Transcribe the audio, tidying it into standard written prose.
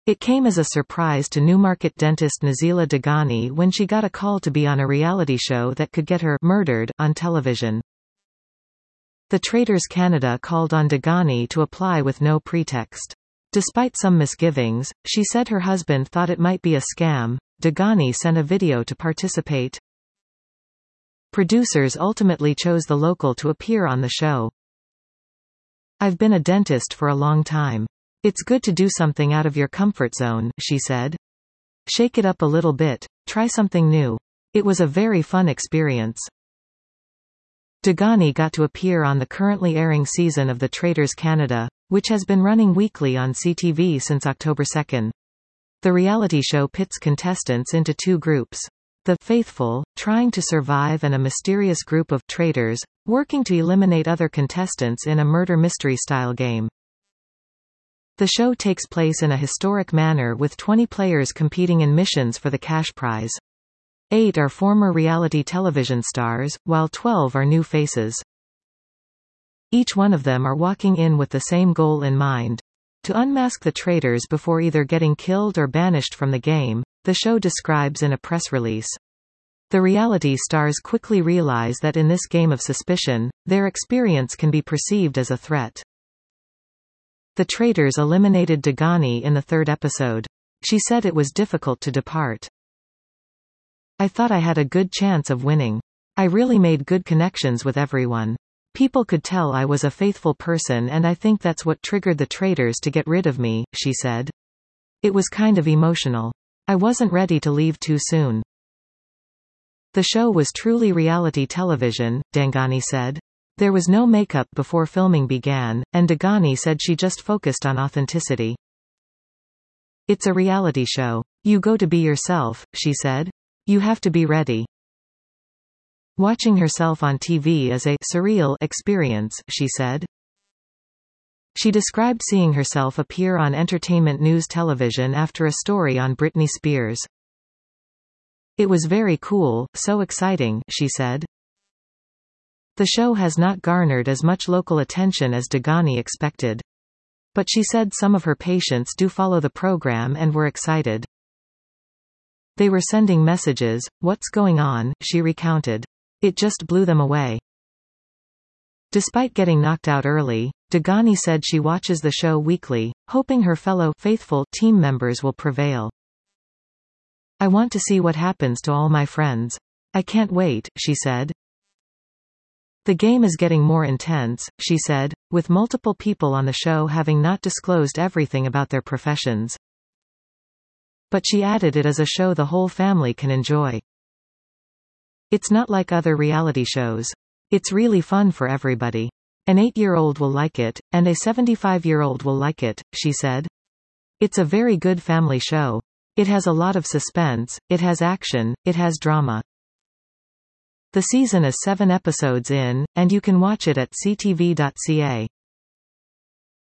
It came as a surprise to Newmarket dentist Nazila Degani when she got a call to be on a reality show that could get her murdered on television. The Traitors Canada called on Degani to apply with no pretext. Despite some misgivings, she said her husband thought it might be a scam. Degani sent a video to participate. Producers ultimately chose the local to appear on the show. "I've been a dentist for a long time. It's good to do something out of your comfort zone," she said. "Shake it up a little bit. Try something new. It was a very fun experience." Degani got to appear on the currently airing season of The Traitors Canada, which has been running weekly on CTV since October 2. The reality show pits contestants into two groups. The faithful, trying to survive, and a mysterious group of traitors, working to eliminate other contestants in a murder mystery-style game. The show takes place in a historic manner with 20 players competing in missions for the cash prize. 8 are former reality television stars, while 12 are new faces. Each one of them are walking in with the same goal in mind: to unmask the traitors before either getting killed or banished from the game, the show describes in a press release. The reality stars quickly realize that in this game of suspicion, their experience can be perceived as a threat. The traitors eliminated Degani in the 3rd episode. She said it was difficult to depart. "I thought I had a good chance of winning. I really made good connections with everyone. People could tell I was a faithful person, and I think that's what triggered the traitors to get rid of me," she said. "It was kind of emotional. I wasn't ready to leave too soon." The show was truly reality television, Degani said. There was no makeup before filming began, and Degani said she just focused on authenticity. "It's a reality show. You go to be yourself," she said. "You have to be ready." Watching herself on TV is a surreal experience, she said. She described seeing herself appear on entertainment news television after a story on Britney Spears. "It was very cool, so exciting," she said. The show has not garnered as much local attention as Degani expected. But she said some of her patients do follow the program and were excited. "They were sending messages, 'What's going on?'" she recounted. "It just blew them away." Despite getting knocked out early, Degani said she watches the show weekly, hoping her fellow faithful team members will prevail. "I want to see what happens to all my friends. I can't wait," she said. "The game is getting more intense," she said, with multiple people on the show having not disclosed everything about their professions. But she added it is a show the whole family can enjoy. "It's not like other reality shows. It's really fun for everybody. An 8-year-old will like it, and a 75-year-old will like it," she said. "It's a very good family show. It has a lot of suspense, it has action, it has drama." The season is 7 episodes in, and you can watch it at ctv.ca.